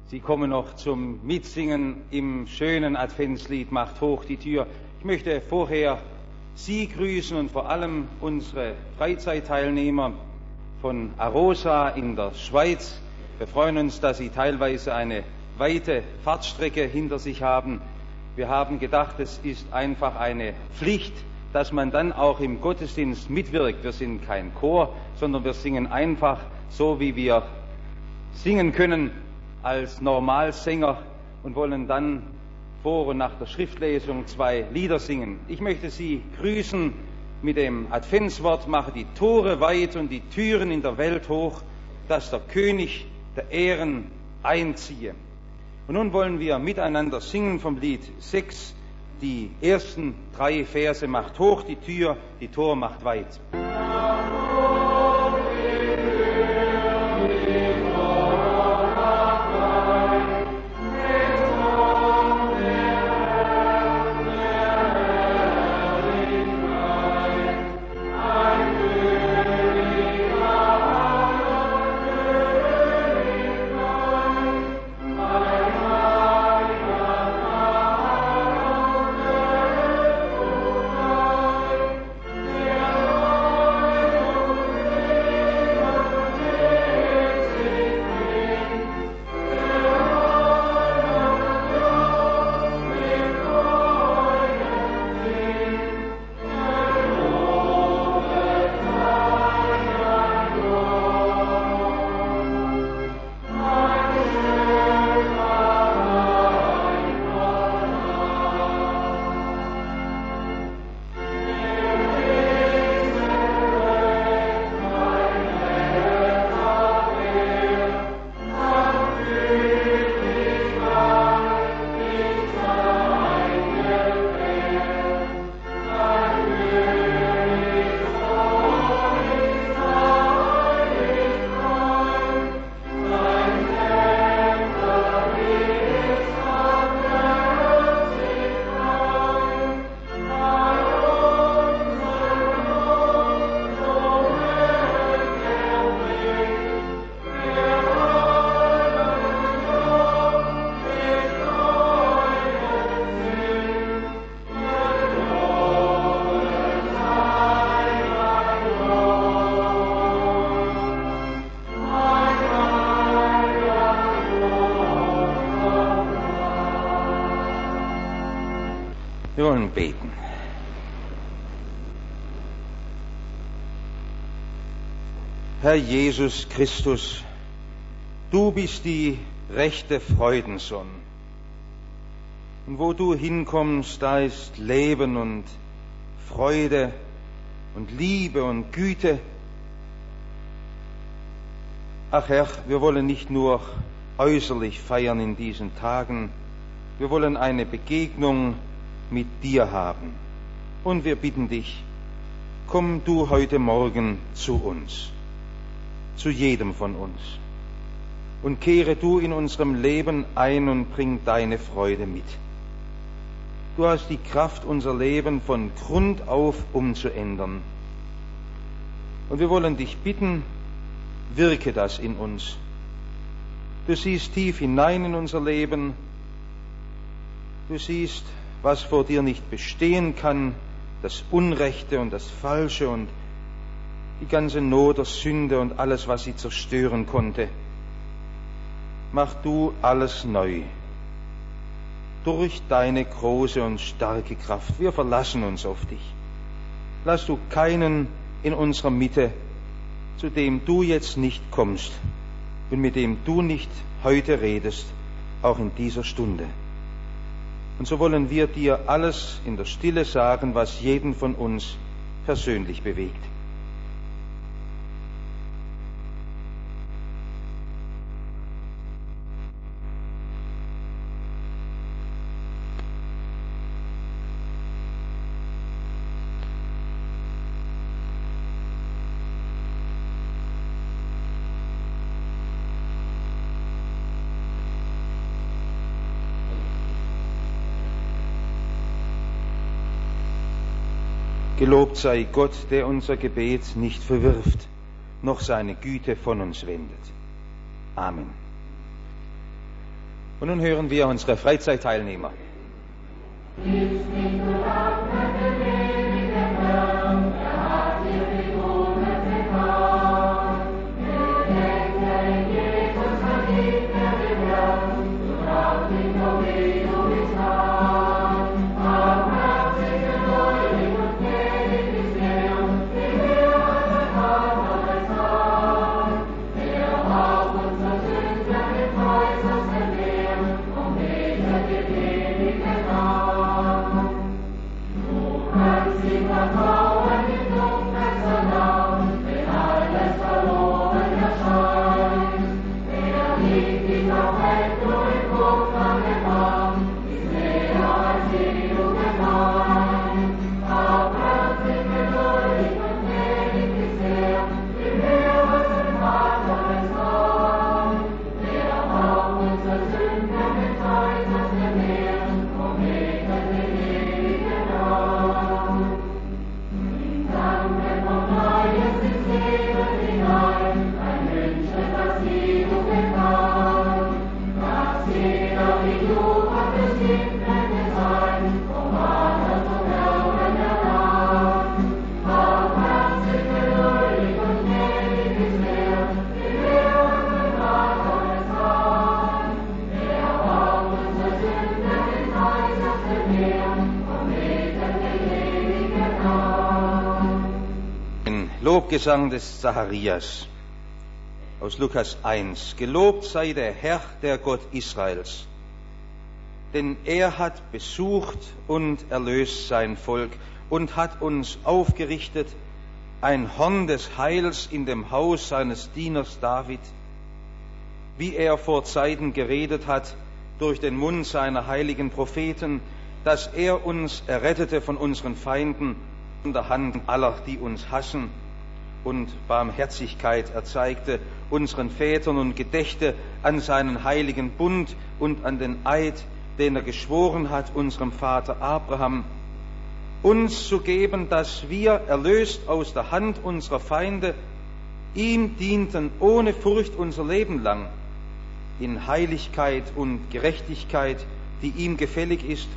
Sie kommen noch zum Mitsingen im schönen Adventslied Macht hoch die Tür. Ich möchte vorher Sie grüßen und vor allem unsere Freizeitteilnehmer von Arosa in der Schweiz. Wir freuen uns, dass Sie teilweise eine weite Fahrtstrecke hinter sich haben. Wir haben gedacht, es ist einfach eine Pflicht, dass man dann auch im Gottesdienst mitwirkt. Wir sind kein Chor, sondern wir singen einfach so, wie wir singen können als Normalsänger und wollen dann vor und nach der Schriftlesung 2 Lieder singen. Ich möchte Sie grüßen mit dem Adventswort: Mache die Tore weit und die Türen in der Welt hoch, dass der König der Ehren einziehe. Und nun wollen wir miteinander singen vom Lied 6, die ersten 3 Verse. Macht hoch die Tür, die Tor macht weit. Wir wollen beten. Herr Jesus Christus, du bist die rechte Freudensonne. Und wo du hinkommst, da ist Leben und Freude und Liebe und Güte. Ach Herr, wir wollen nicht nur äußerlich feiern in diesen Tagen, wir wollen eine Begegnung mit dir haben. Und wir bitten dich, komm du heute Morgen zu uns, zu jedem von uns, und kehre du in unserem Leben ein und bring deine Freude mit. Du hast die Kraft, unser Leben von Grund auf umzuändern. Und wir wollen dich bitten, wirke das in uns. Du siehst tief hinein in unser Leben. Du siehst, was vor dir nicht bestehen kann, das Unrechte und das Falsche und die ganze Not der Sünde und alles, was sie zerstören konnte. Mach du alles neu, durch deine große und starke Kraft. Wir verlassen uns auf dich. Lass du keinen in unserer Mitte, zu dem du jetzt nicht kommst und mit dem du nicht heute redest, auch in dieser Stunde. Und so wollen wir dir alles in der Stille sagen, was jeden von uns persönlich bewegt. Gelobt sei Gott, der unser Gebet nicht verwirft, noch seine Güte von uns wendet. Amen. Und nun hören wir unsere Freizeitteilnehmer. Lobgesang des Zacharias aus Lukas 1. Gelobt sei der Herr, der Gott Israels, denn er hat besucht und erlöst sein Volk und hat uns aufgerichtet ein Horn des Heils in dem Haus seines Dieners David, wie er vor Zeiten geredet hat durch den Mund seiner heiligen Propheten, dass er uns errettete von unseren Feinden und der Hand aller, die uns hassen, und Barmherzigkeit erzeigte unseren Vätern und gedächte an seinen heiligen Bund und an den Eid, den er geschworen hat unserem Vater Abraham, uns zu geben, dass wir, erlöst aus der Hand unserer Feinde, ihm dienten ohne Furcht unser Leben lang, in Heiligkeit und Gerechtigkeit, die ihm gefällig ist.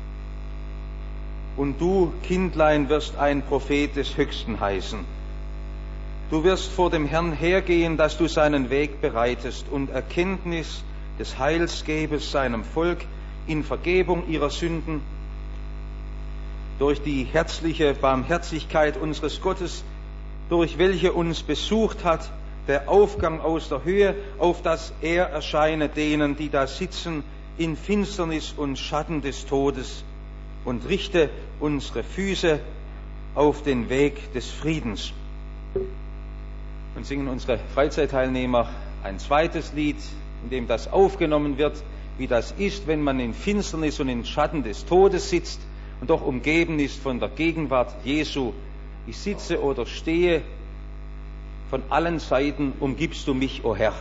Und du, Kindlein, wirst ein Prophet des Höchsten heißen. Du wirst vor dem Herrn hergehen, dass du seinen Weg bereitest und Erkenntnis des Heils gebest seinem Volk in Vergebung ihrer Sünden, durch die herzliche Barmherzigkeit unseres Gottes, durch welche uns besucht hat, der Aufgang aus der Höhe, auf dass er erscheine denen, die da sitzen, in Finsternis und Schatten des Todes, und richte unsere Füße auf den Weg des Friedens. Und singen unsere Freizeitteilnehmer ein zweites Lied, in dem das aufgenommen wird, wie das ist, wenn man in Finsternis und in Schatten des Todes sitzt und doch umgeben ist von der Gegenwart Jesu. Ich sitze oder stehe, von allen Seiten umgibst du mich, o Herr.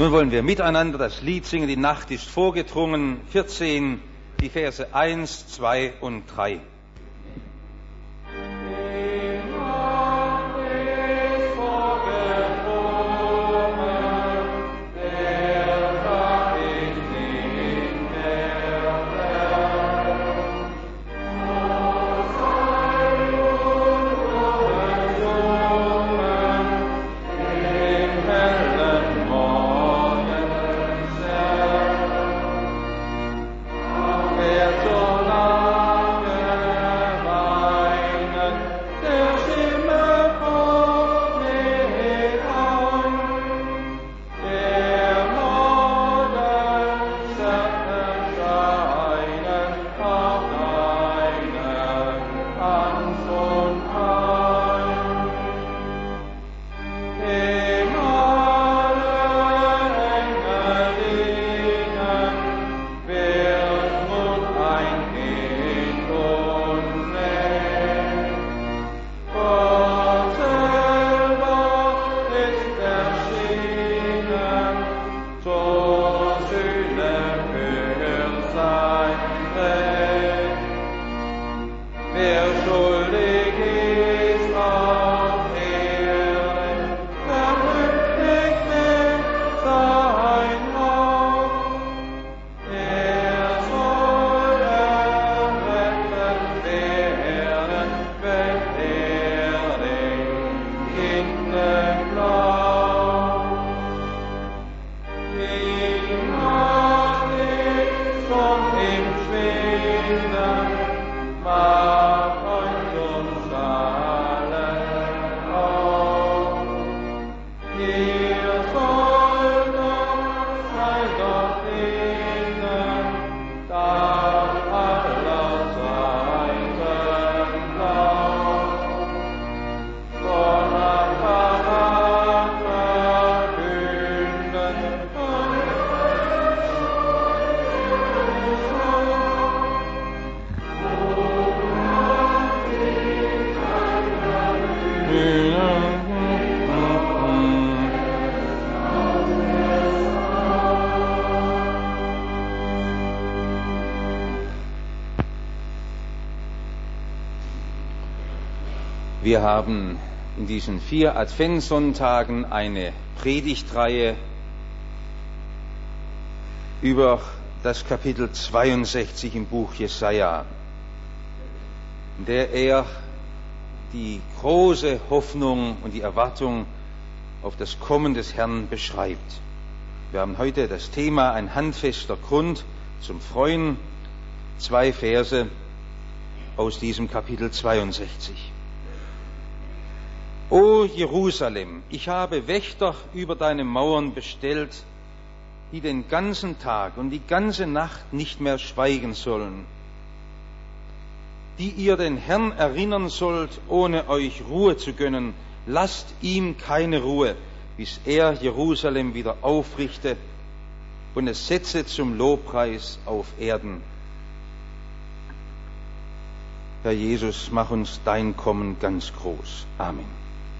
Nun wollen wir miteinander das Lied singen, die Nacht ist vorgedrungen, 14, die Verse 1, 2 und 3. Wir haben in diesen 4 Adventssonntagen eine Predigtreihe über das Kapitel 62 im Buch Jesaja, in der er die große Hoffnung und die Erwartung auf das Kommen des Herrn beschreibt. Wir haben heute das Thema ein handfester Grund zum Freuen, 2 Verse aus diesem Kapitel 62. O Jerusalem, ich habe Wächter über deine Mauern bestellt, die den ganzen Tag und die ganze Nacht nicht mehr schweigen sollen, die ihr den Herrn erinnern sollt, ohne euch Ruhe zu gönnen. Lasst ihm keine Ruhe, bis er Jerusalem wieder aufrichte und es setze zum Lobpreis auf Erden. Herr Jesus, mach uns dein Kommen ganz groß. Amen.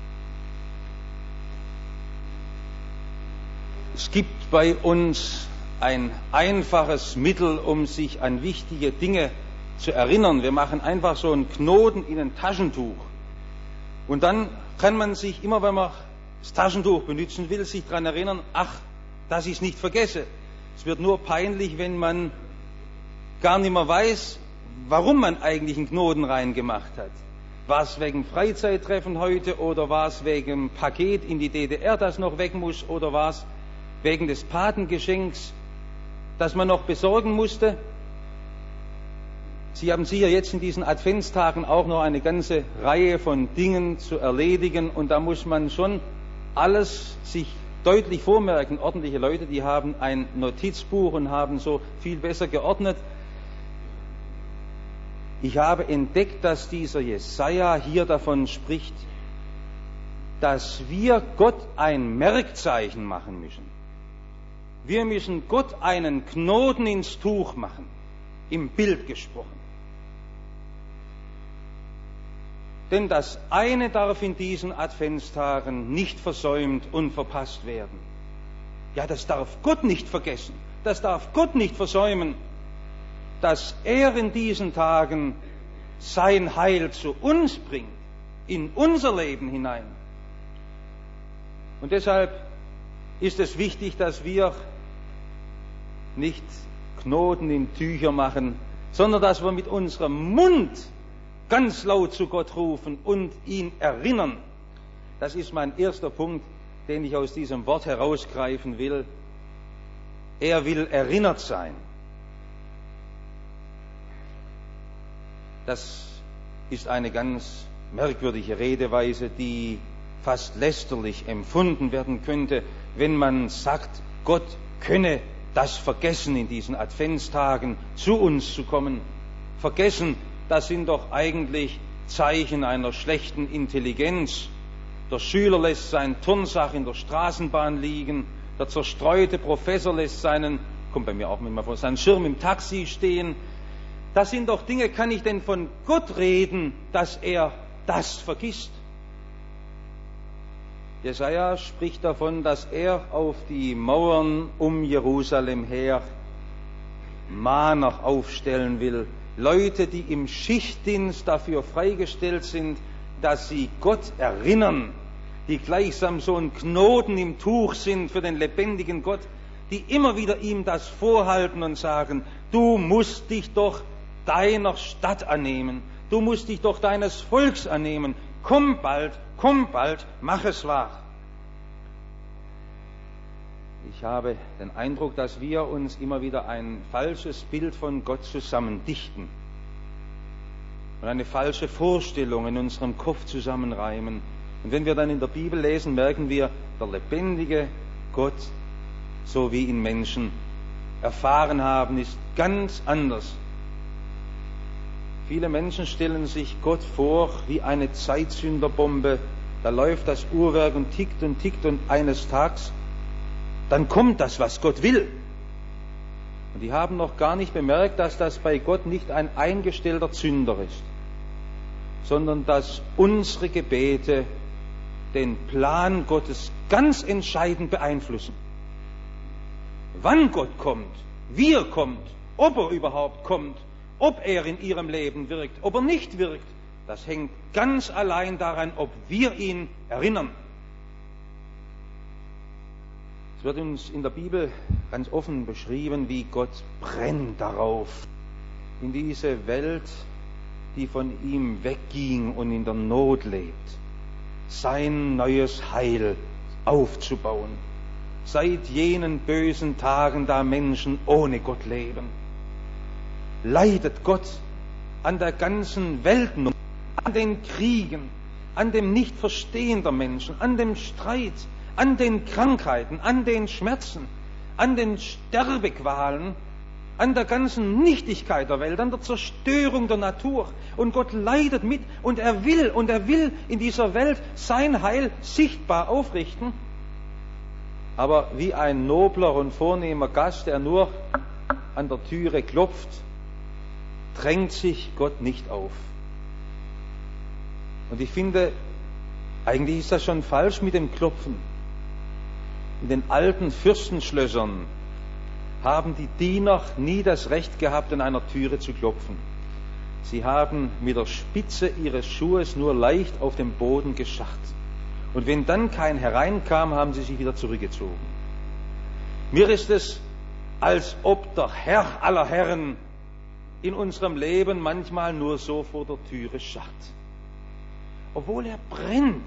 Es gibt bei uns ein einfaches Mittel, um sich an wichtige Dinge zu erinnern. Wir machen einfach so einen Knoten in ein Taschentuch. Und dann kann man sich, immer wenn man das Taschentuch benutzen will, sich daran erinnern, ach, dass ich es nicht vergesse. Es wird nur peinlich, wenn man gar nicht mehr weiß, warum man eigentlich einen Knoten reingemacht hat. War es wegen Freizeittreffen heute oder war es wegen Paket in die DDR, das noch weg muss, oder war es wegen des Patengeschenks, das man noch besorgen musste? Sie haben sicher jetzt in diesen Adventstagen auch noch eine ganze Reihe von Dingen zu erledigen und da muss man schon alles sich deutlich vormerken. Ordentliche Leute, die haben ein Notizbuch und haben so viel besser geordnet. Ich habe entdeckt, dass dieser Jesaja hier davon spricht, dass wir Gott ein Merkzeichen machen müssen. Wir müssen Gott einen Knoten ins Tuch machen, im Bild gesprochen. Denn das eine darf in diesen Adventstagen nicht versäumt und verpasst werden. Ja, das darf Gott nicht vergessen. Das darf Gott nicht versäumen, dass er in diesen Tagen sein Heil zu uns bringt, in unser Leben hinein. Und deshalb ist es wichtig, dass wir nicht Knoten in Tücher machen, sondern dass wir mit unserem Mund ganz laut zu Gott rufen und ihn erinnern. Das ist mein erster Punkt, den ich aus diesem Wort herausgreifen will. Er will erinnert sein. Das ist eine ganz merkwürdige Redeweise, die fast lästerlich empfunden werden könnte, wenn man sagt, Gott könne das vergessen, in diesen Adventstagen zu uns zu kommen. Vergessen, das sind doch eigentlich Zeichen einer schlechten Intelligenz. Der Schüler lässt sein Turnsack in der Straßenbahn liegen, der zerstreute Professor lässt seinen Schirm im Taxi stehen. Das sind doch Dinge, kann ich denn von Gott reden, dass er das vergisst? Jesaja spricht davon, dass er auf die Mauern um Jerusalem her Mahner aufstellen will. Leute, die im Schichtdienst dafür freigestellt sind, dass sie Gott erinnern, die gleichsam so ein Knoten im Tuch sind für den lebendigen Gott, die immer wieder ihm das vorhalten und sagen, du musst dich doch deiner Stadt annehmen, du musst dich doch deines Volks annehmen, komm bald, mach es wahr. Ich habe den Eindruck, dass wir uns immer wieder ein falsches Bild von Gott zusammendichten und eine falsche Vorstellung in unserem Kopf zusammenreimen. Und wenn wir dann in der Bibel lesen, merken wir, der lebendige Gott, so wie ihn Menschen erfahren haben, ist ganz anders. Viele Menschen stellen sich Gott vor wie eine Zeitsünderbombe. Da läuft das Uhrwerk und tickt und eines Tages, dann kommt das, was Gott will. Und die haben noch gar nicht bemerkt, dass das bei Gott nicht ein eingestellter Zünder ist, sondern dass unsere Gebete den Plan Gottes ganz entscheidend beeinflussen. Wann Gott kommt, wie er kommt, ob er überhaupt kommt, ob er in ihrem Leben wirkt, ob er nicht wirkt, das hängt ganz allein daran, ob wir ihn erinnern. Es wird uns in der Bibel ganz offen beschrieben, wie Gott brennt darauf, in diese Welt, die von ihm wegging und in der Not lebt, sein neues Heil aufzubauen. Seit jenen bösen Tagen, da Menschen ohne Gott leben, leidet Gott an der ganzen Weltnummer, an den Kriegen, an dem Nichtverstehen der Menschen, an dem Streit, an den Krankheiten, an den Schmerzen, an den Sterbequalen, an der ganzen Nichtigkeit der Welt, an der Zerstörung der Natur. Und Gott leidet mit und er will in dieser Welt sein Heil sichtbar aufrichten. Aber wie ein nobler und vornehmer Gast, der nur an der Türe klopft, drängt sich Gott nicht auf. Und ich finde, eigentlich ist das schon falsch mit dem Klopfen. In den alten Fürstenschlössern haben die Diener nie das Recht gehabt, an einer Türe zu klopfen. Sie haben mit der Spitze ihres Schuhes nur leicht auf dem Boden gescharrt. Und wenn dann kein hereinkam, haben sie sich wieder zurückgezogen. Mir ist es, als ob der Herr aller Herren in unserem Leben manchmal nur so vor der Türe scharrt. Obwohl er brennt,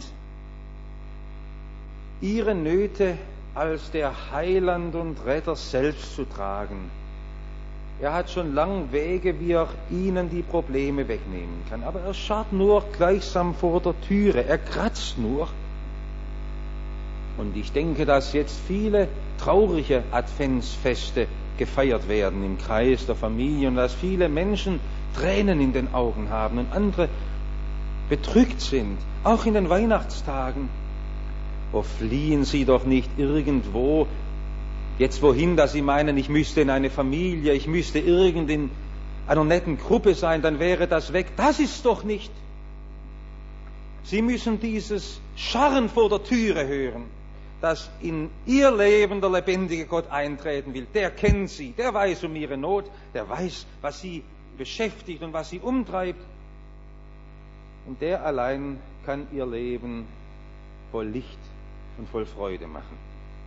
ihre Nöte als der Heiland und Retter selbst zu tragen. Er hat schon lang Wege, wie er ihnen die Probleme wegnehmen kann. Aber er scharrt nur gleichsam vor der Türe, er kratzt nur. Und ich denke, dass jetzt viele traurige Adventsfeste gefeiert werden im Kreis der Familie und dass viele Menschen Tränen in den Augen haben und andere bedrückt sind, auch in den Weihnachtstagen. Oh, fliehen Sie doch nicht irgendwo, jetzt wohin, dass Sie meinen, ich müsste in eine Familie, ich müsste irgend in einer netten Gruppe sein, dann wäre das weg. Das ist doch nicht. Sie müssen dieses Scharren vor der Türe hören. dass in ihr Leben der lebendige Gott eintreten will. Der kennt sie, der weiß um ihre Not, der weiß, was sie beschäftigt und was sie umtreibt. Und der allein kann ihr Leben voll Licht und voll Freude machen.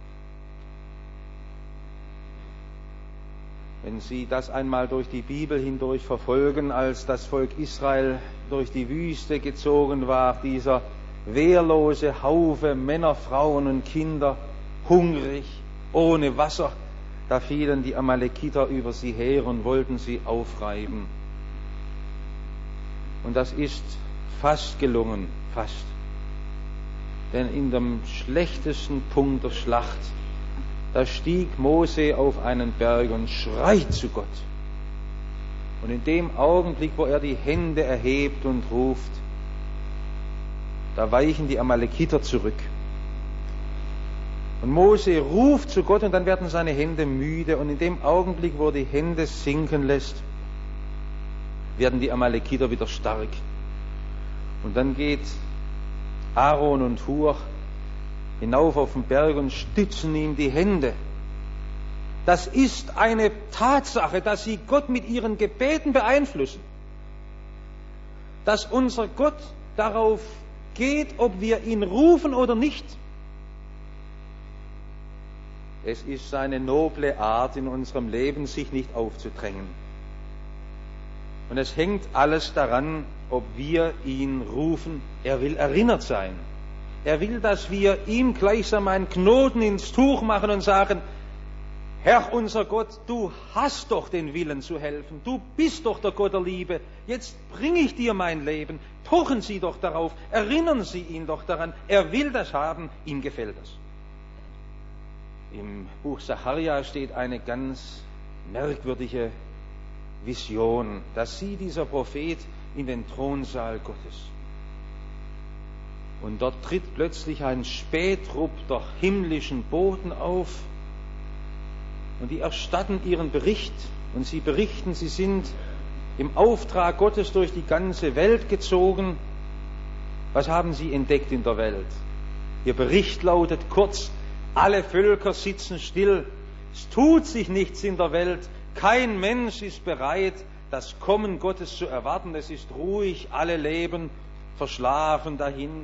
Wenn Sie das einmal durch die Bibel hindurch verfolgen, als das Volk Israel durch die Wüste gezogen war, dieser wehrlose Haufe Männer, Frauen und Kinder, hungrig, ohne Wasser, da fielen die Amalekiter über sie her und wollten sie aufreiben. Und das ist fast gelungen, fast. Denn in dem schlechtesten Punkt der Schlacht, da stieg Mose auf einen Berg und schreit zu Gott. Und in dem Augenblick, wo er die Hände erhebt und ruft, da weichen die Amalekiter zurück. Und Mose ruft zu Gott und dann werden seine Hände müde. Und in dem Augenblick, wo er die Hände sinken lässt, werden die Amalekiter wieder stark. Und dann geht Aaron und Hur hinauf auf den Berg und stützen ihm die Hände. Das ist eine Tatsache, dass sie Gott mit ihren Gebeten beeinflussen. Dass unser Gott darauf geht, ob wir ihn rufen oder nicht. Es ist seine noble Art in unserem Leben, sich nicht aufzudrängen. Und es hängt alles daran, ob wir ihn rufen. Er will erinnert sein. Er will, dass wir ihm gleichsam einen Knoten ins Tuch machen und sagen, Herr unser Gott, du hast doch den Willen zu helfen. Du bist doch der Gott der Liebe. Jetzt bringe ich dir mein Leben. Pochen Sie doch darauf. Erinnern Sie ihn doch daran. Er will das haben. Ihm gefällt es. Im Buch Sacharja steht eine ganz merkwürdige Vision. Da sieht dieser Prophet in den Thronsaal Gottes. Und dort tritt plötzlich ein Spähtrupp der himmlischen Boten auf. Und die erstatten ihren Bericht. Und sie berichten, sie sind im Auftrag Gottes durch die ganze Welt gezogen. Was haben sie entdeckt in der Welt? Ihr Bericht lautet kurz, alle Völker sitzen still. Es tut sich nichts in der Welt. Kein Mensch ist bereit, das Kommen Gottes zu erwarten. Es ist ruhig, alle leben verschlafen dahin.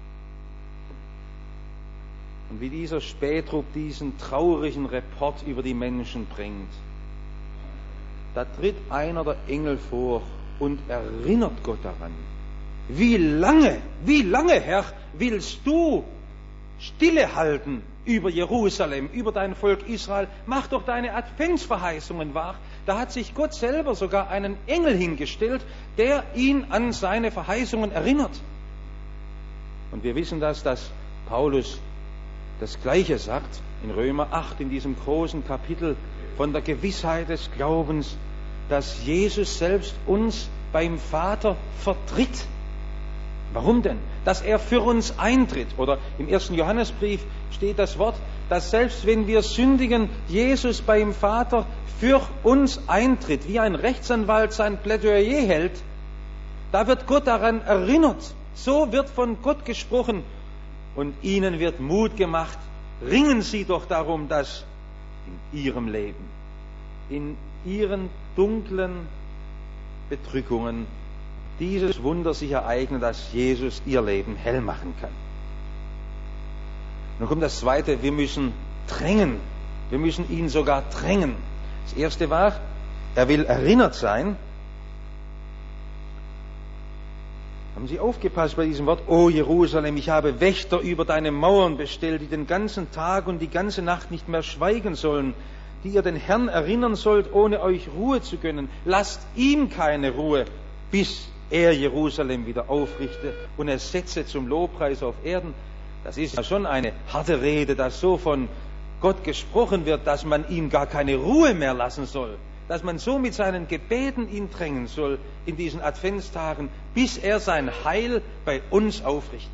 Und wie dieser Spähtrupp diesen traurigen Report über die Menschen bringt, da tritt einer der Engel vor und erinnert Gott daran. Wie lange, Herr, willst du Stille halten über Jerusalem, über dein Volk Israel? Mach doch deine Adventsverheißungen wahr. Da hat sich Gott selber sogar einen Engel hingestellt, der ihn an seine Verheißungen erinnert. Und wir wissen dass Paulus das Gleiche sagt in Römer 8, in diesem großen Kapitel von der Gewissheit des Glaubens, dass Jesus selbst uns beim Vater vertritt. Warum denn? Dass er für uns eintritt. Oder im 1. Johannesbrief steht das Wort, dass selbst wenn wir sündigen, Jesus beim Vater für uns eintritt, wie ein Rechtsanwalt sein Plädoyer hält. Da wird Gott daran erinnert. So wird von Gott gesprochen. Und ihnen wird Mut gemacht, ringen Sie doch darum, dass in Ihrem Leben, in Ihren dunklen Bedrückungen dieses Wunder sich ereignet, dass Jesus Ihr Leben hell machen kann. Nun kommt das Zweite, wir müssen drängen. Wir müssen ihn sogar drängen. Das Erste war, er will erinnert sein. Haben Sie aufgepasst bei diesem Wort? O Jerusalem, ich habe Wächter über deine Mauern bestellt, die den ganzen Tag und die ganze Nacht nicht mehr schweigen sollen, die ihr den Herrn erinnern sollt, ohne euch Ruhe zu gönnen. Lasst ihm keine Ruhe, bis er Jerusalem wieder aufrichte und es setze zum Lobpreis auf Erden. Das ist ja schon eine harte Rede, dass so von Gott gesprochen wird, dass man ihm gar keine Ruhe mehr lassen soll. Dass man so mit seinen Gebeten ihn drängen soll in diesen Adventstagen, bis er sein Heil bei uns aufrichtet.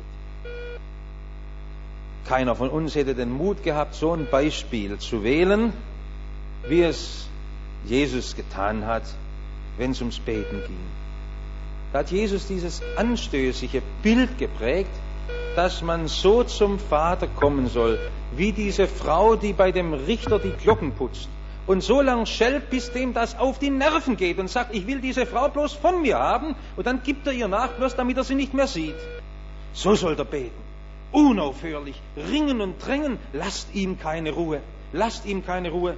Keiner von uns hätte den Mut gehabt, so ein Beispiel zu wählen, wie es Jesus getan hat, wenn es ums Beten ging. Da hat Jesus dieses anstößige Bild geprägt, dass man so zum Vater kommen soll, wie diese Frau, die bei dem Richter die Glocken putzt und so lang schellt, bis dem das auf die Nerven geht und sagt, ich will diese Frau bloß von mir haben, und dann gibt er ihr nach, bloß damit er sie nicht mehr sieht. So soll er beten, unaufhörlich, ringen und drängen, lasst ihm keine Ruhe, lasst ihm keine Ruhe.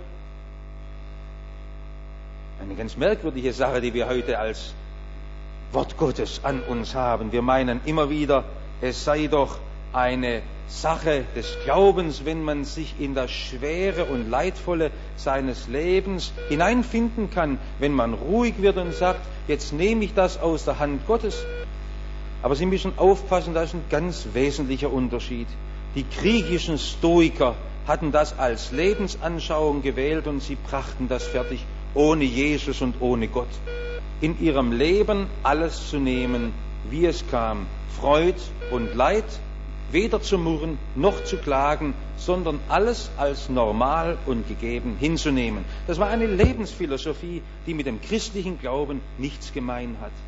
Eine ganz merkwürdige Sache, die wir heute als Wort Gottes an uns haben. Wir meinen immer wieder, es sei doch eine Sache des Glaubens, wenn man sich in das Schwere und Leidvolle seines Lebens hineinfinden kann, wenn man ruhig wird und sagt, jetzt nehme ich das aus der Hand Gottes. Aber Sie müssen aufpassen, das ist ein ganz wesentlicher Unterschied. Die griechischen Stoiker hatten das als Lebensanschauung gewählt und sie brachten das fertig, ohne Jesus und ohne Gott. In ihrem Leben alles zu nehmen, wie es kam, Freud und Leid, weder zu murren noch zu klagen, sondern alles als normal und gegeben hinzunehmen. Das war eine Lebensphilosophie, die mit dem christlichen Glauben nichts gemein hat.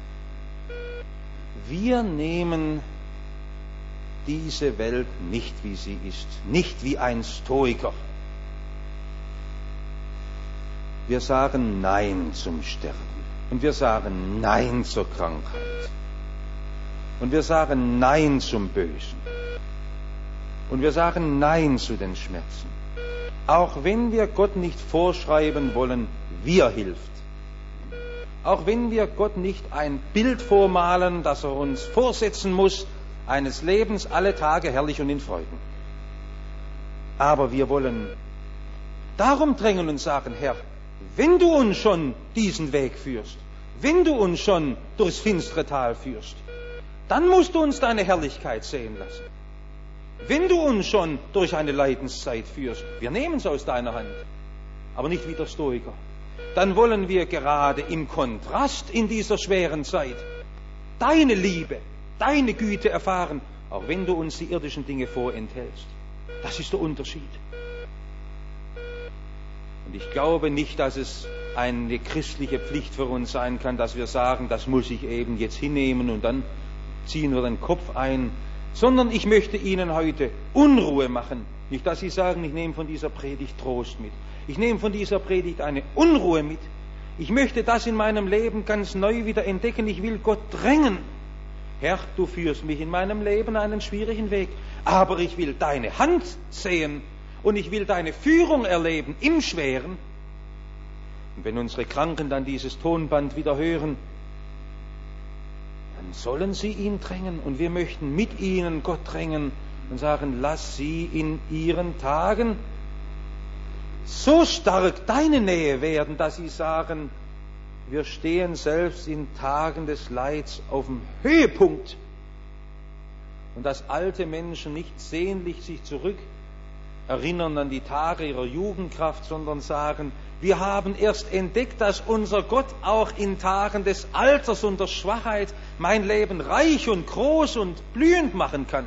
Wir nehmen diese Welt nicht, wie sie ist, nicht wie ein Stoiker. Wir sagen Nein zum Sterben und wir sagen Nein zur Krankheit und wir sagen Nein zum Bösen und wir sagen Nein zu den Schmerzen. Auch wenn wir Gott nicht vorschreiben wollen, wie er hilft. Auch wenn wir Gott nicht ein Bild vormalen, das er uns vorsetzen muss, eines Lebens alle Tage herrlich und in Freuden. Aber wir wollen darum drängen und sagen, Herr, wenn du uns schon diesen Weg führst, wenn du uns schon durchs finstere Tal führst, dann musst du uns deine Herrlichkeit sehen lassen. Wenn du uns schon durch eine Leidenszeit führst, wir nehmen es aus deiner Hand, aber nicht wie der Stoiker. Dann wollen wir gerade im Kontrast in dieser schweren Zeit deine Liebe, deine Güte erfahren, auch wenn du uns die irdischen Dinge vorenthältst. Das ist der Unterschied. Und ich glaube nicht, dass es eine christliche Pflicht für uns sein kann, dass wir sagen, das muss ich eben jetzt hinnehmen und dann ziehen wir den Kopf ein, sondern ich möchte Ihnen heute Unruhe machen. Nicht, dass Sie sagen, ich nehme von dieser Predigt Trost mit. Ich nehme von dieser Predigt eine Unruhe mit. Ich möchte das in meinem Leben ganz neu wieder entdecken. Ich will Gott drängen. Herr, du führst mich in meinem Leben einen schwierigen Weg, aber ich will deine Hand sehen und ich will deine Führung erleben im Schweren. Und wenn unsere Kranken dann dieses Tonband wieder hören, dann sollen sie ihn drängen und wir möchten mit ihnen Gott drängen und sagen, lass sie in ihren Tagen so stark deine Nähe werden, dass sie sagen, wir stehen selbst in Tagen des Leids auf dem Höhepunkt. Und dass alte Menschen nicht sehnlich sich zurück erinnern an die Tage ihrer Jugendkraft, sondern sagen, wir haben erst entdeckt, dass unser Gott auch in Tagen des Alters und der Schwachheit mein Leben reich und groß und blühend machen kann.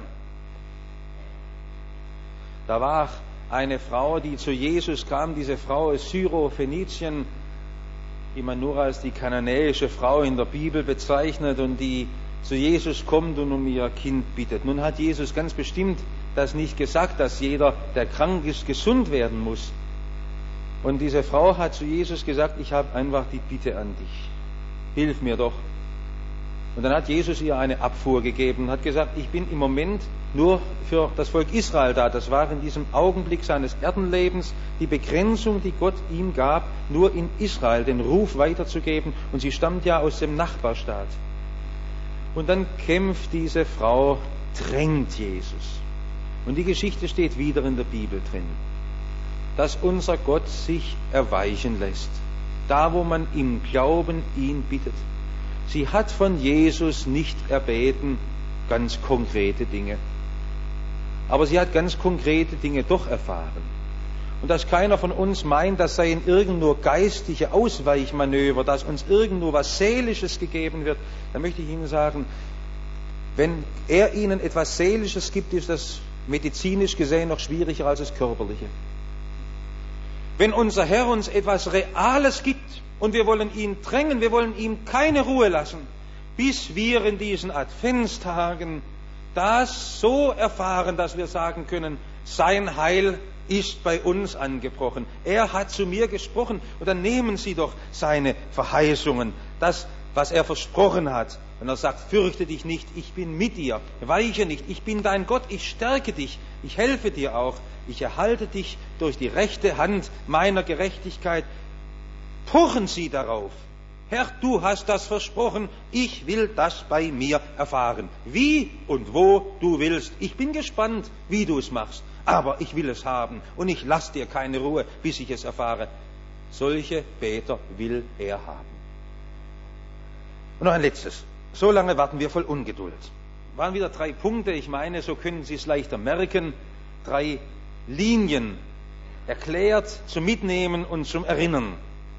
Da war eine Frau, die zu Jesus kam, diese Frau ist Syro-Phönizien, die man nur als die kananäische Frau in der Bibel bezeichnet und die zu Jesus kommt und um ihr Kind bittet. Nun hat Jesus ganz bestimmt das nicht gesagt, dass jeder, der krank ist, gesund werden muss. Und diese Frau hat zu Jesus gesagt, ich habe einfach die Bitte an dich. Hilf mir doch. Und dann hat Jesus ihr eine Abfuhr gegeben und hat gesagt, ich bin im Moment nur für das Volk Israel da. Das war in diesem Augenblick seines Erdenlebens die Begrenzung, die Gott ihm gab, nur in Israel den Ruf weiterzugeben. Und sie stammt ja aus dem Nachbarstaat. Und dann kämpft diese Frau, drängt Jesus. Und die Geschichte steht wieder in der Bibel drin, dass unser Gott sich erweichen lässt, da wo man im Glauben ihn bittet. Sie hat von Jesus nicht erbeten ganz konkrete Dinge, aber sie hat ganz konkrete Dinge doch erfahren. Und dass keiner von uns meint, das seien irgend nur geistige Ausweichmanöver, dass uns irgend nur was Seelisches gegeben wird, dann möchte ich Ihnen sagen, wenn er Ihnen etwas Seelisches gibt, ist das medizinisch gesehen noch schwieriger als das Körperliche. Wenn unser Herr uns etwas Reales gibt und wir wollen ihn drängen, wir wollen ihm keine Ruhe lassen, bis wir in diesen Adventstagen das so erfahren, dass wir sagen können, sein Heil ist bei uns angebrochen. Er hat zu mir gesprochen. Und dann nehmen Sie doch seine Verheißungen, das, was er versprochen hat. Wenn er sagt, fürchte dich nicht, ich bin mit dir, weiche nicht, ich bin dein Gott, ich stärke dich, ich helfe dir auch, ich erhalte dich durch die rechte Hand meiner Gerechtigkeit. Pochen Sie darauf. Herr, du hast das versprochen, ich will das bei mir erfahren. Wie und wo du willst. Ich bin gespannt, wie du es machst, aber ich will es haben und ich lasse dir keine Ruhe, bis ich es erfahre. Solche Beter will er haben. Und noch ein letztes. So lange warten wir voll Ungeduld. Waren wieder 3 Punkte, ich meine, so können Sie es leichter merken. 3 Linien erklärt zum Mitnehmen und zum Erinnern.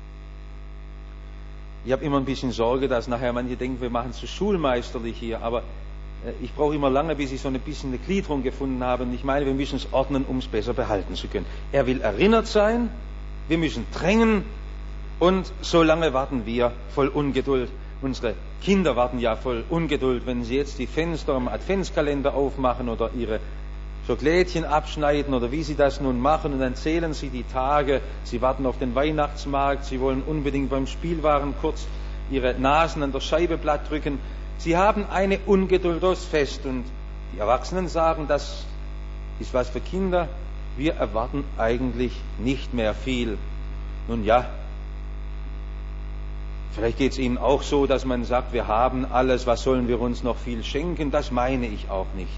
Ich habe immer ein bisschen Sorge, dass nachher manche denken, wir machen es zu schulmeisterlich hier, aber ich brauche immer lange, bis ich so ein bisschen eine Gliederung gefunden habe. Und ich meine, wir müssen es ordnen, um es besser behalten zu können. Er will erinnert sein, wir müssen drängen und so lange warten wir voll Ungeduld. Unsere Kinder warten ja voll Ungeduld, wenn sie jetzt die Fenster im Adventskalender aufmachen oder ihre Schokolädchen abschneiden oder wie sie das nun machen und dann zählen sie die Tage, sie warten auf den Weihnachtsmarkt, sie wollen unbedingt beim Spielwaren kurz ihre Nasen an der Scheibe platt drücken. Sie haben eine Ungeduld aufs Fest und die Erwachsenen sagen, das ist was für Kinder, wir erwarten eigentlich nicht mehr viel. Nun ja, vielleicht geht es Ihnen auch so, dass man sagt, wir haben alles, was sollen wir uns noch viel schenken, das meine ich auch nicht.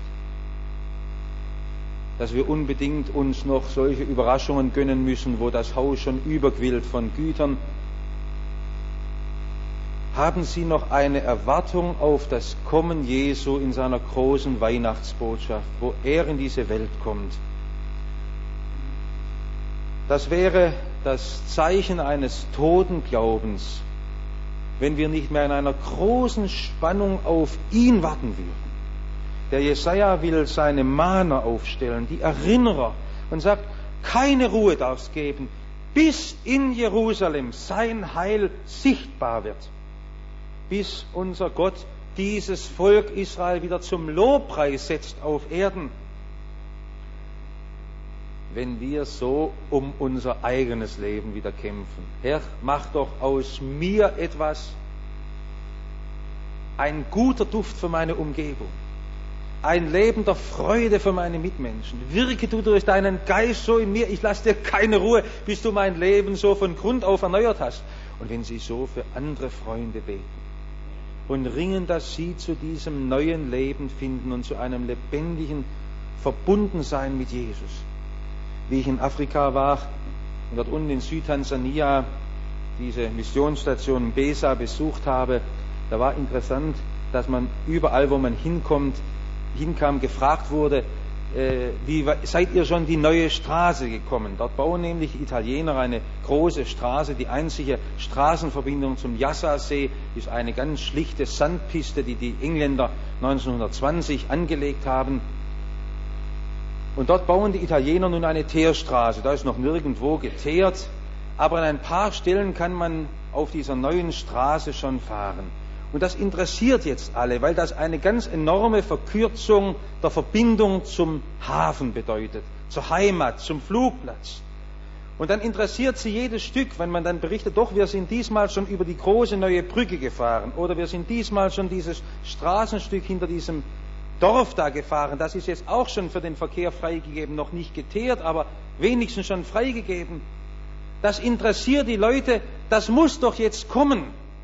Dass wir unbedingt uns noch solche Überraschungen gönnen müssen, wo das Haus schon überquillt von Gütern. Haben Sie noch eine Erwartung auf das Kommen Jesu in seiner großen Weihnachtsbotschaft, wo er in diese Welt kommt? Das wäre das Zeichen eines toten Glaubens, wenn wir nicht mehr in einer großen Spannung auf ihn warten würden. Der Jesaja will seine Mahner aufstellen, die Erinnerer, und sagt, keine Ruhe darf es geben, bis in Jerusalem sein Heil sichtbar wird. Bis unser Gott dieses Volk Israel wieder zum Lobpreis setzt auf Erden. Wenn wir so um unser eigenes Leben wieder kämpfen. Herr, mach doch aus mir etwas, ein guter Duft für meine Umgebung. Ein Leben der Freude für meine Mitmenschen. Wirke du durch deinen Geist so in mir, ich lasse dir keine Ruhe, bis du mein Leben so von Grund auf erneuert hast. Und wenn Sie so für andere Freunde beten und ringen, dass sie zu diesem neuen Leben finden und zu einem lebendigen Verbundensein mit Jesus. Wie ich in Afrika war und dort unten in Südtansania diese Missionsstation Mbesa besucht habe, da war interessant, dass man überall, wo man hinkam, gefragt wurde, wie seid ihr schon die neue Straße gekommen? Dort bauen nämlich die Italiener eine große Straße. Die einzige Straßenverbindung zum Yassa-See ist eine ganz schlichte Sandpiste, die die Engländer 1920 angelegt haben. Und dort bauen die Italiener nun eine Teerstraße. Da ist noch nirgendwo geteert, aber an ein paar Stellen kann man auf dieser neuen Straße schon fahren. Und das interessiert jetzt alle, weil das eine ganz enorme Verkürzung der Verbindung zum Hafen bedeutet, zur Heimat, zum Flugplatz. Und dann interessiert sie jedes Stück, wenn man dann berichtet, doch, wir sind diesmal schon über die große neue Brücke gefahren oder wir sind diesmal schon dieses Straßenstück hinter diesem Dorf da gefahren. Das ist jetzt auch schon für den Verkehr freigegeben, noch nicht geteert, aber wenigstens schon freigegeben. Das interessiert die Leute, das muss doch jetzt kommen.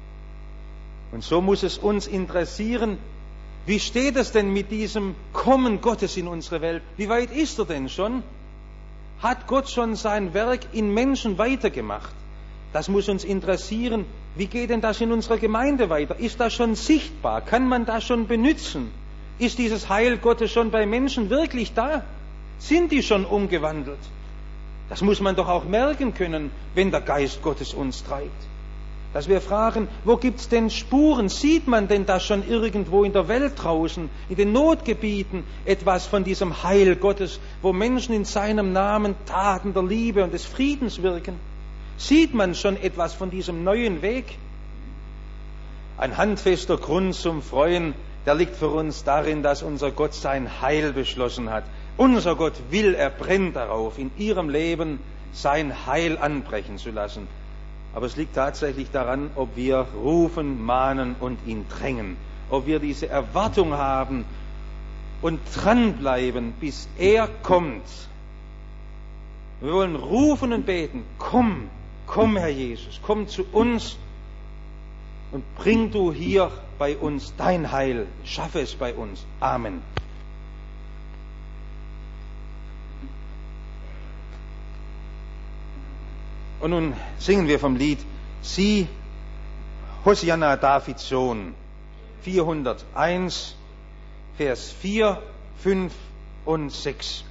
Und so muss es uns interessieren, wie steht es denn mit diesem Kommen Gottes in unsere Welt? Wie weit ist er denn schon? Hat Gott schon sein Werk in Menschen weitergemacht? Das muss uns interessieren. Wie geht denn das in unserer Gemeinde weiter? Ist das schon sichtbar? Kann man das schon benutzen? Ist dieses Heil Gottes schon bei Menschen wirklich da? Sind die schon umgewandelt? Das muss man doch auch merken können, wenn der Geist Gottes uns treibt. Dass wir fragen, wo gibt's denn Spuren? Sieht man denn das schon irgendwo in der Welt draußen, in den Notgebieten, etwas von diesem Heil Gottes, wo Menschen in seinem Namen Taten der Liebe und des Friedens wirken? Sieht man schon etwas von diesem neuen Weg? Ein handfester Grund zum Freuen der liegt für uns darin, dass unser Gott sein Heil beschlossen hat. Unser Gott will, er brennt darauf, in ihrem Leben sein Heil anbrechen zu lassen. Aber es liegt tatsächlich daran, ob wir rufen, mahnen und ihn drängen. Ob wir diese Erwartung haben und dranbleiben, bis er kommt. Wir wollen rufen und beten, komm, komm Herr Jesus, komm zu uns und bring du hier bei uns dein Heil, schaffe es bei uns. Amen. Und nun singen wir vom Lied Sieh, Hosianna, Davids Sohn, 401, Vers 4, 5 und 6.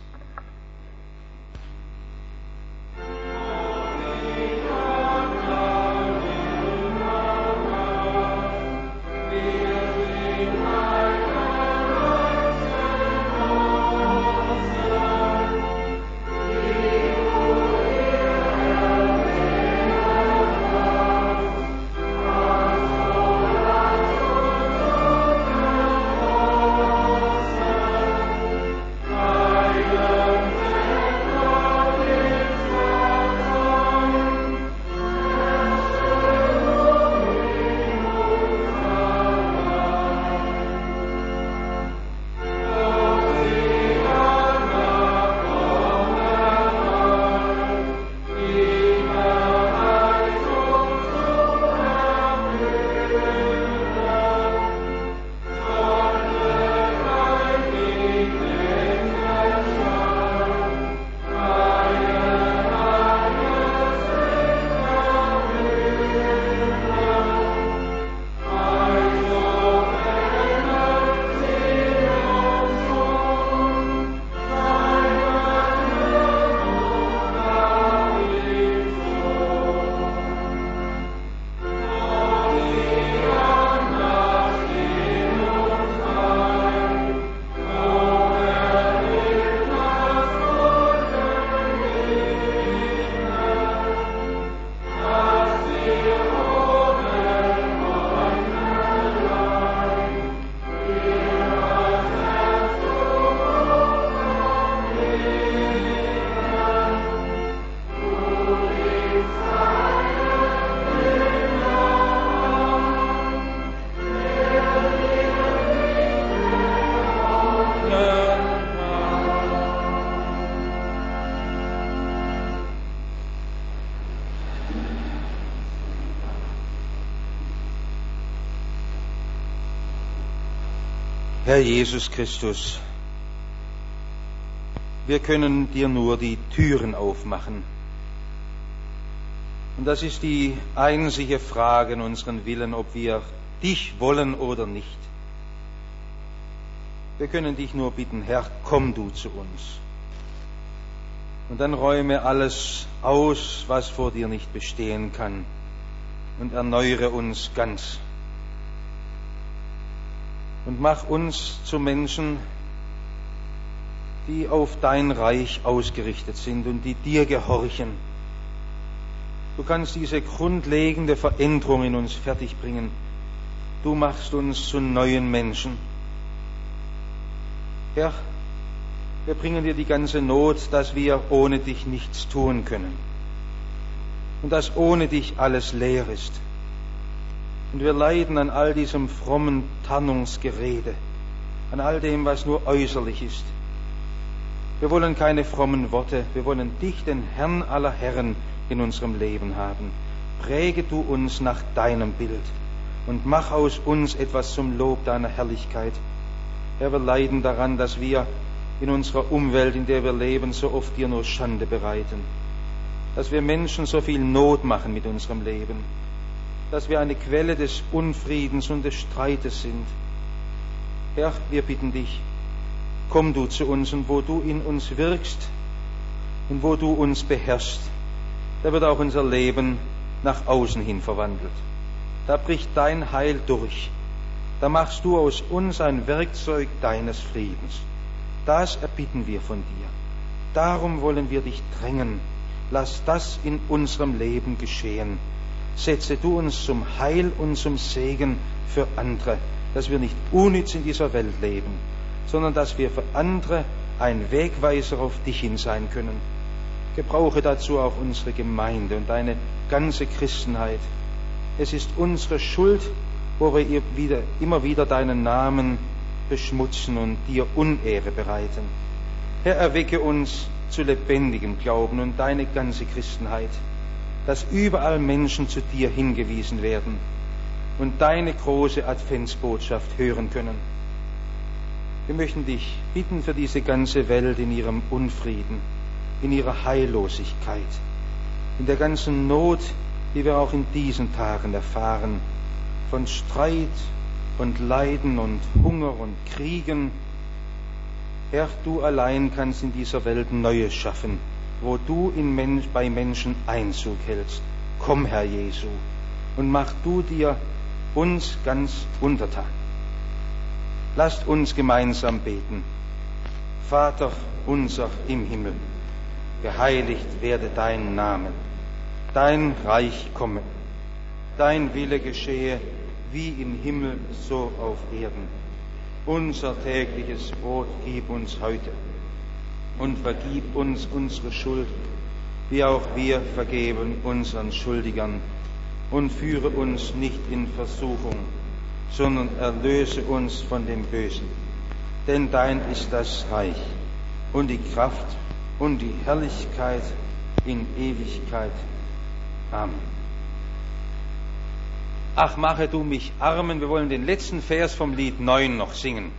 Herr Jesus Christus, wir können dir nur die Türen aufmachen. Und das ist die einzige Frage in unserem Willen, ob wir dich wollen oder nicht. Wir können dich nur bitten, Herr, komm du zu uns. Und dann räume alles aus, was vor dir nicht bestehen kann, und erneuere uns ganz. Und mach uns zu Menschen, die auf dein Reich ausgerichtet sind und die dir gehorchen. Du kannst diese grundlegende Veränderung in uns fertigbringen. Du machst uns zu neuen Menschen. Herr, wir bringen dir die ganze Not, dass wir ohne dich nichts tun können. Und dass ohne dich alles leer ist. Und wir leiden an all diesem frommen Tarnungsgerede, an all dem, was nur äußerlich ist. Wir wollen keine frommen Worte, wir wollen dich, den Herrn aller Herren, in unserem Leben haben. Präge du uns nach deinem Bild und mach aus uns etwas zum Lob deiner Herrlichkeit. Herr, wir leiden daran, dass wir in unserer Umwelt, in der wir leben, so oft dir nur Schande bereiten. Dass wir Menschen so viel Not machen mit unserem Leben. Dass wir eine Quelle des Unfriedens und des Streites sind. Herr, wir bitten dich, komm du zu uns, und wo du in uns wirkst und wo du uns beherrschst, da wird auch unser Leben nach außen hin verwandelt. Da bricht dein Heil durch. Da machst du aus uns ein Werkzeug deines Friedens. Das erbitten wir von dir. Darum wollen wir dich drängen. Lass das in unserem Leben geschehen. Setze du uns zum Heil und zum Segen für andere. dass wir nicht unnütz in dieser Welt leben, sondern dass wir für andere ein Wegweiser auf dich hin sein können. Gebrauche dazu auch unsere Gemeinde und deine ganze Christenheit. Es ist unsere Schuld, wo wir immer wieder deinen Namen beschmutzen und dir Unehre bereiten. Herr, erwecke uns zu lebendigem Glauben und deine ganze Christenheit, dass überall Menschen zu dir hingewiesen werden und deine große Adventsbotschaft hören können. Wir möchten dich bitten für diese ganze Welt in ihrem Unfrieden, in ihrer Heillosigkeit, in der ganzen Not, die wir auch in diesen Tagen erfahren, von Streit und Leiden und Hunger und Kriegen. Herr, du allein kannst in dieser Welt Neues schaffen, wo du bei Menschen Einzug hältst. Komm, Herr Jesu, und mach du dir uns ganz untertan. Lasst uns gemeinsam beten. Vater unser im Himmel, geheiligt werde dein Name, dein Reich komme, dein Wille geschehe, wie im Himmel, so auf Erden. Unser tägliches Brot gib uns heute und vergib uns unsere Schuld, wie auch wir vergeben unseren Schuldigern. Und führe uns nicht in Versuchung, sondern erlöse uns von dem Bösen. Denn dein ist das Reich und die Kraft und die Herrlichkeit in Ewigkeit. Amen. Ach, mache du mich Armen. Wir wollen den letzten Vers vom Lied 9 noch singen.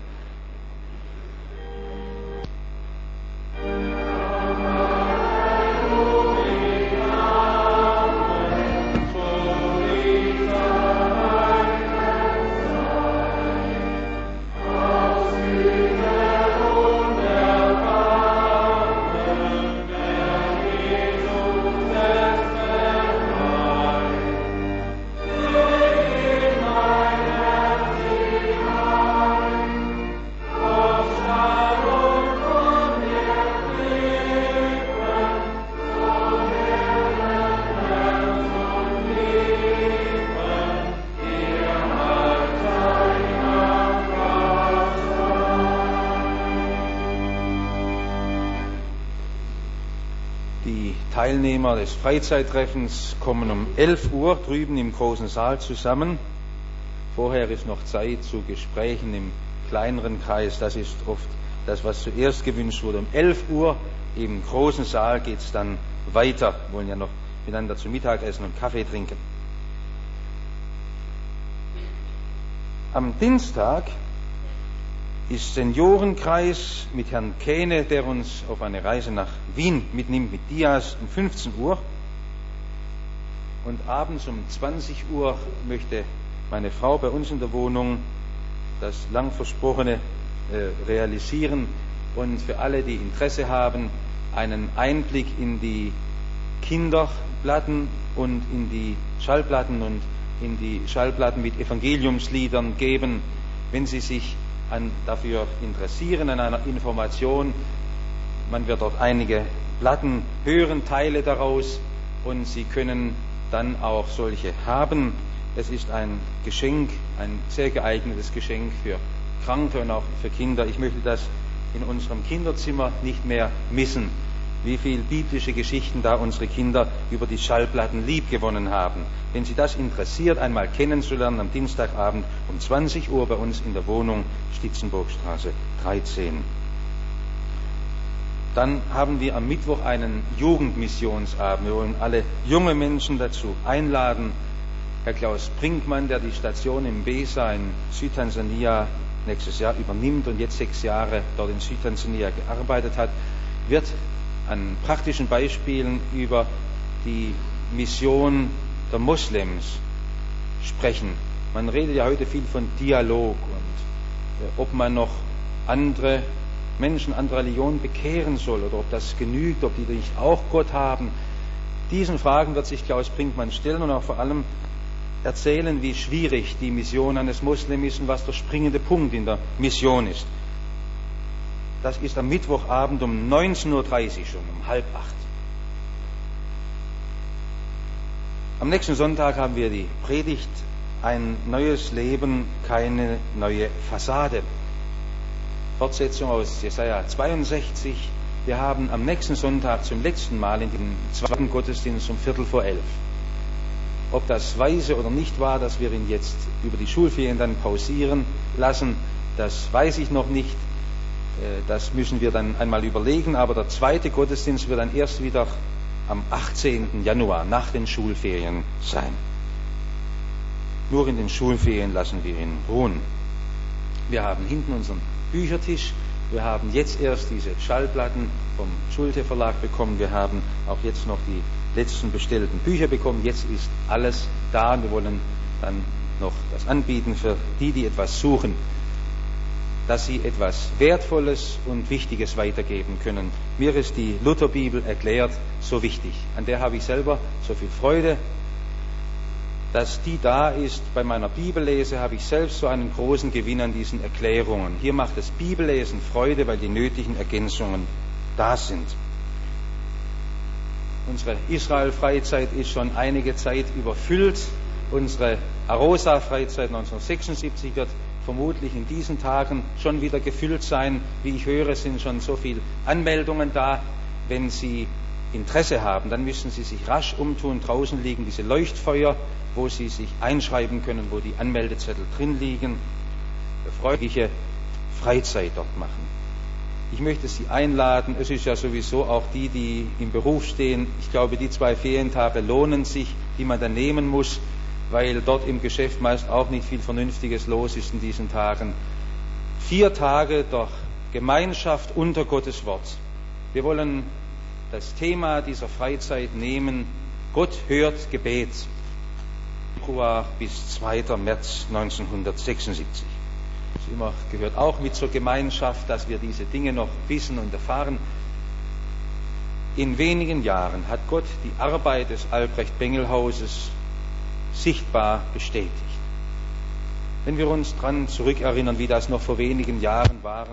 Teilnehmer des Freizeittreffens kommen um 11 Uhr drüben im großen Saal zusammen. Vorher ist noch Zeit zu Gesprächen im kleineren Kreis. Das ist oft das, was zuerst gewünscht wurde. Um 11 Uhr im großen Saal geht es dann weiter. Wir wollen ja noch miteinander zu Mittag essen und Kaffee trinken. Am Dienstag ist Seniorenkreis mit Herrn Kähne, der uns auf eine Reise nach Wien mitnimmt mit Dias um 15 Uhr. Und abends um 20 Uhr möchte meine Frau bei uns in der Wohnung das lang Versprochene realisieren und für alle, die Interesse haben, einen Einblick in die Kinderplatten und in die Schallplatten und in die Schallplatten mit Evangeliumsliedern geben, wenn Sie sich dafür interessieren, an einer Information. Man wird dort einige Platten hören, Teile daraus, und Sie können dann auch solche haben. Es ist ein Geschenk, ein sehr geeignetes Geschenk für Kranke und auch für Kinder. Ich möchte das in unserem Kinderzimmer nicht mehr missen, wie viel biblische Geschichten da unsere Kinder über die Schallplatten liebgewonnen haben. Wenn Sie das interessiert, einmal kennenzulernen, am Dienstagabend um 20 Uhr bei uns in der Wohnung, Stitzenburgstraße 13. Dann haben wir am Mittwoch einen Jugendmissionsabend. Wir wollen alle junge Menschen dazu einladen. Herr Klaus Brinkmann, der die Station im Besa in Südtansania nächstes Jahr übernimmt und jetzt 6 Jahre dort in Südtansania gearbeitet hat, wird an praktischen Beispielen über die Mission der Moslems sprechen. Man redet ja heute viel von Dialog und ob man noch andere Menschen anderer Religion bekehren soll oder ob das genügt, ob die nicht auch Gott haben. Diesen Fragen wird sich Klaus Brinkmann stellen und auch vor allem erzählen, wie schwierig die Mission eines Moslem ist und was der springende Punkt in der Mission ist. Das ist am Mittwochabend um 19.30 Uhr schon, um 7:30. Am nächsten Sonntag haben wir die Predigt ein neues Leben keine neue Fassade. Fortsetzung aus Jesaja 62. Wir haben am nächsten Sonntag zum letzten Mal in den zweiten Gottesdienst um 11:15. Ob das weise oder nicht war, dass wir ihn jetzt über die Schulferien dann pausieren lassen, das weiß ich noch nicht. Das müssen wir dann einmal überlegen. Aber der zweite Gottesdienst wird dann erst wieder am 18. Januar nach den Schulferien sein. Nur in den Schulferien lassen wir ihn ruhen. Wir haben hinten unseren Büchertisch. Wir haben jetzt erst diese Schallplatten vom Schulte Verlag bekommen. Wir haben auch jetzt noch die letzten bestellten Bücher bekommen. Jetzt ist alles da. Wir wollen dann noch das anbieten für die, die etwas suchen, dass sie etwas Wertvolles und Wichtiges weitergeben können. Mir ist die Lutherbibel erklärt so wichtig. An der habe ich selber so viel Freude. Dass die da ist, bei meiner Bibellese habe ich selbst so einen großen Gewinn an diesen Erklärungen. Hier macht das Bibellesen Freude, weil die nötigen Ergänzungen da sind. Unsere Israel-Freizeit ist schon einige Zeit überfüllt. Unsere Arosa-Freizeit 1976 wird vermutlich in diesen Tagen schon wieder gefüllt sein. Wie ich höre, sind schon so viele Anmeldungen da. Wenn Sie Interesse haben, dann müssen Sie sich rasch umtun. Draußen liegen diese Leuchtfeuer, wo Sie sich einschreiben können, wo die Anmeldezettel drin liegen. Freudige Freizeit dort machen. Ich möchte Sie einladen. Es ist ja sowieso auch die im Beruf stehen. Ich glaube, die 2 Ferientage lohnen sich, die man dann nehmen muss, weil dort im Geschäft meist auch nicht viel Vernünftiges los ist in diesen Tagen. 4 Tage der Gemeinschaft unter Gottes Wort. Wir wollen das Thema dieser Freizeit nehmen: Gott hört Gebet. Februar bis 2. März 1976. Das immer gehört auch mit zur Gemeinschaft, dass wir diese Dinge noch wissen und erfahren. In wenigen Jahren hat Gott die Arbeit des Albrecht-Bengel-Hauses sichtbar bestätigt. Wenn wir uns daran zurückerinnern, wie das noch vor wenigen Jahren waren,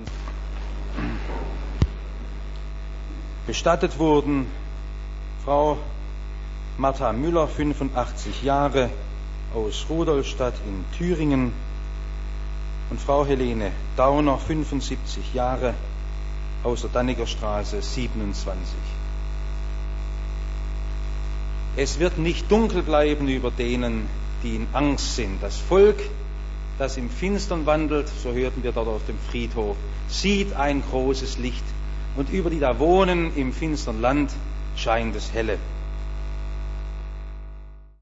bestattet wurden Frau Martha Müller, 85 Jahre, aus Rudolstadt in Thüringen, und Frau Helene Dauner, 75 Jahre, aus der Danniger Straße 27. Es wird nicht dunkel bleiben über denen, die in Angst sind. Das Volk, das im Finstern wandelt, so hörten wir dort auf dem Friedhof, sieht ein großes Licht, und über die da wohnen im finstern Land scheint das Helle.